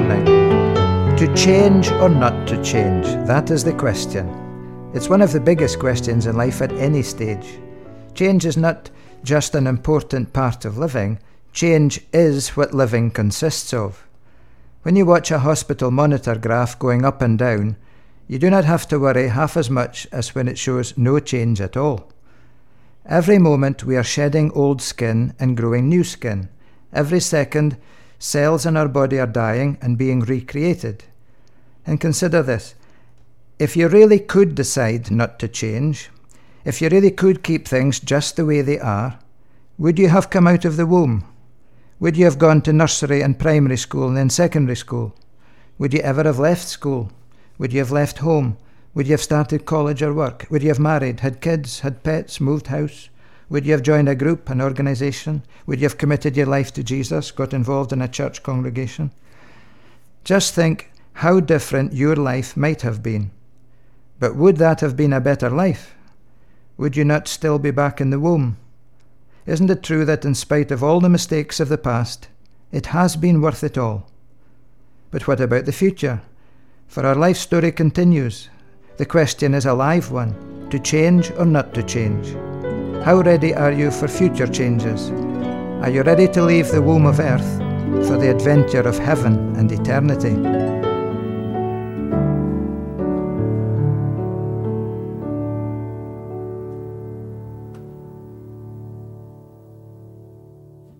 morning. To change or not to change? That is the question. It's one of the biggest questions in life at any stage. Change is not just an important part of living. Change is what living consists of. When you watch a hospital monitor graph going up and down, you do not have to worry half as much as when it shows no change at all. Every moment we are shedding old skin and growing new skin. Every second, cells in our body are dying and being recreated. And consider this. If you really could decide not to change, if you really could keep things just the way they are, would you have come out of the womb? Would you have gone to nursery and primary school and then secondary school? Would you ever have left school? Would you have left home? Would you have started college or work? Would you have married, had kids, had pets, moved house? Would you have joined a group, an organisation? Would you have committed your life to Jesus, got involved in a church congregation? Just think how different your life might have been. But would that have been a better life? Would you not still be back in the womb? Isn't it true that in spite of all the mistakes of the past, it has been worth it all? But what about the future? For our life story continues. The question is a live one, to change or not to change. How ready are you for future changes? Are you ready to leave the womb of earth for the adventure of heaven and eternity?